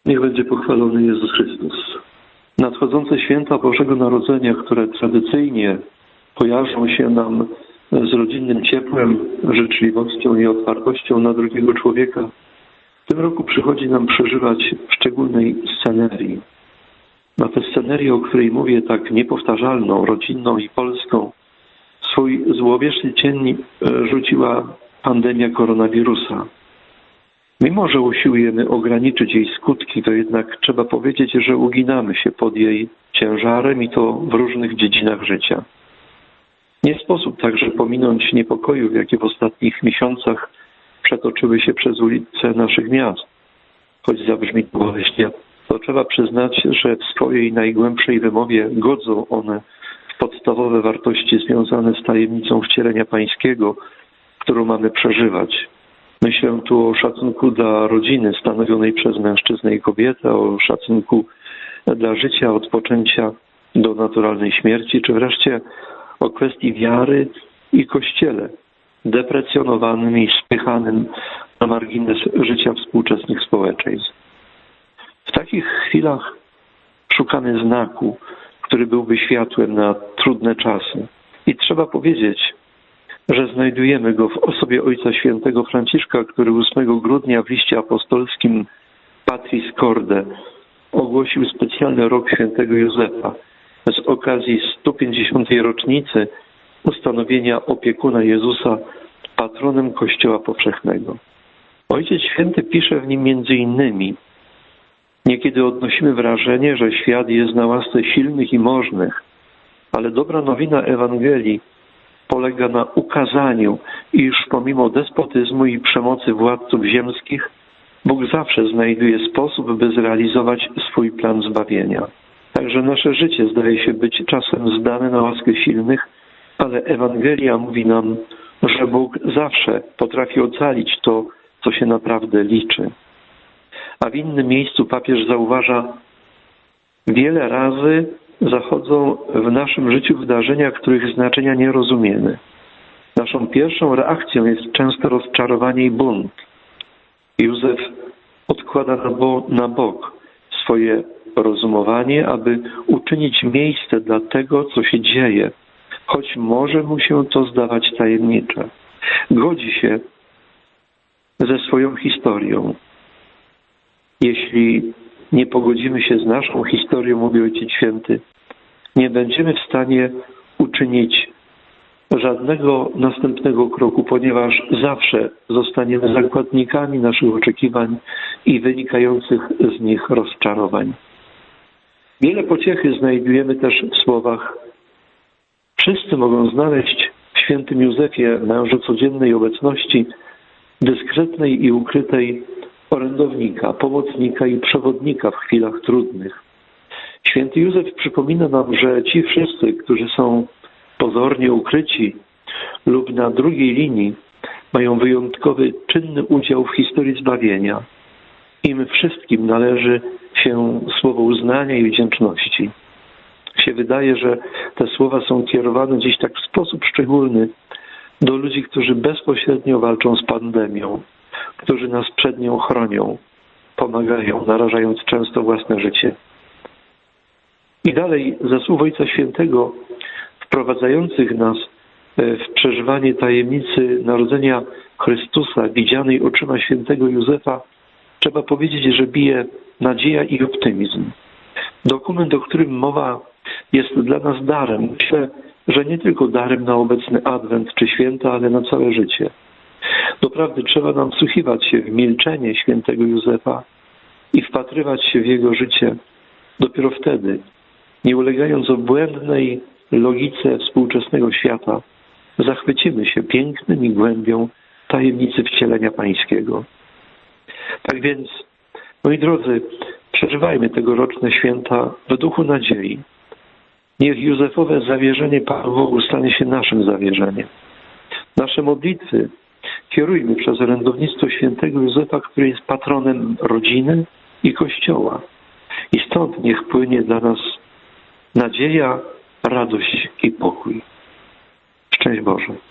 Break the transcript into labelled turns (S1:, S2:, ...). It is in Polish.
S1: Niech będzie pochwalony Jezus Chrystus. Nadchodzące święta Bożego Narodzenia, które tradycyjnie kojarzą się nam z rodzinnym ciepłem, życzliwością i otwartością na drugiego człowieka, w tym roku przychodzi nam przeżywać w szczególnej scenerii. Na tę scenerię, o której mówię, tak niepowtarzalną, rodzinną i polską, swój złowieszczy cień rzuciła pandemia koronawirusa. Mimo że usiłujemy ograniczyć jej skutki, to jednak trzeba powiedzieć, że uginamy się pod jej ciężarem i to w różnych dziedzinach życia. Nie sposób także pominąć niepokojów, jakie w ostatnich miesiącach przetoczyły się przez ulice naszych miast. Choć zabrzmi to boleśnie, to trzeba przyznać, że w swojej najgłębszej wymowie godzą one w podstawowe wartości związane z tajemnicą wcielenia pańskiego, którą mamy przeżywać. Myślę tu o szacunku dla rodziny stanowionej przez mężczyznę i kobietę, o szacunku dla życia od poczęcia do naturalnej śmierci, czy wreszcie o kwestii wiary i Kościele, deprecjonowanym i spychanym na margines życia współczesnych społeczeństw. W takich chwilach szukamy znaku, który byłby światłem na trudne czasy. I trzeba powiedzieć, że znajdujemy go w osobie Ojca Świętego Franciszka, który 8 grudnia w liście apostolskim Patris Corde ogłosił specjalny rok świętego Józefa z okazji 150. rocznicy ustanowienia opiekuna Jezusa patronem Kościoła Powszechnego. Ojciec Święty pisze w nim między innymi: niekiedy odnosimy wrażenie, że świat jest na łasce silnych i możnych, ale dobra nowina Ewangelii polega na ukazaniu, iż pomimo despotyzmu i przemocy władców ziemskich, Bóg zawsze znajduje sposób, by zrealizować swój plan zbawienia. Także nasze życie zdaje się być czasem zdane na łaskę silnych, ale Ewangelia mówi nam, że Bóg zawsze potrafi ocalić to, co się naprawdę liczy. A w innym miejscu papież zauważa: wiele razy zachodzą w naszym życiu wydarzenia, których znaczenia nie rozumiemy. Naszą pierwszą reakcją jest często rozczarowanie i bunt. Józef odkłada na bok swoje rozumowanie, aby uczynić miejsce dla tego, co się dzieje, choć może mu się to zdawać tajemnicze. Godzi się ze swoją historią. Jeśli nie pogodzimy się z naszą historią, mówi Ojciec Święty, nie będziemy w stanie uczynić żadnego następnego kroku, ponieważ zawsze zostaniemy zakładnikami naszych oczekiwań i wynikających z nich rozczarowań. Wiele pociechy znajdujemy też w słowach: wszyscy mogą znaleźć w świętym Józefie, mężu codziennej obecności, dyskretnej i ukrytej, orędownika, pomocnika i przewodnika w chwilach trudnych. Święty Józef przypomina nam, że ci wszyscy, którzy są pozornie ukryci lub na drugiej linii, mają wyjątkowy, czynny udział w historii zbawienia. Im wszystkim należy się słowo uznania i wdzięczności. Się wydaje, że te słowa są kierowane dziś tak w sposób szczególny do ludzi, którzy bezpośrednio walczą z pandemią, którzy nas przed nią chronią, pomagają, narażając często własne życie. I dalej ze słów Ojca Świętego wprowadzających nas w przeżywanie tajemnicy narodzenia Chrystusa, widzianej oczyma świętego Józefa, trzeba powiedzieć, że bije nadzieja i optymizm. Dokument, o którym mowa, jest dla nas darem. Myślę, że nie tylko darem na obecny Adwent czy święta, ale na całe życie. Doprawdy trzeba nam wsłuchiwać się w milczenie świętego Józefa i wpatrywać się w jego życie. Dopiero wtedy, nie ulegając obłędnej logice współczesnego świata, zachwycimy się pięknem i głębią tajemnicy wcielenia pańskiego. Tak więc, moi drodzy, przeżywajmy tegoroczne święta w duchu nadziei. Niech Józefowe zawierzenie Panu Bogu stanie się naszym zawierzeniem. Nasze modlitwy kierujmy przez orędownictwo świętego Józefa, który jest patronem rodziny i Kościoła. I stąd niech płynie dla nas nadzieja, radość i pokój. Szczęść Boże.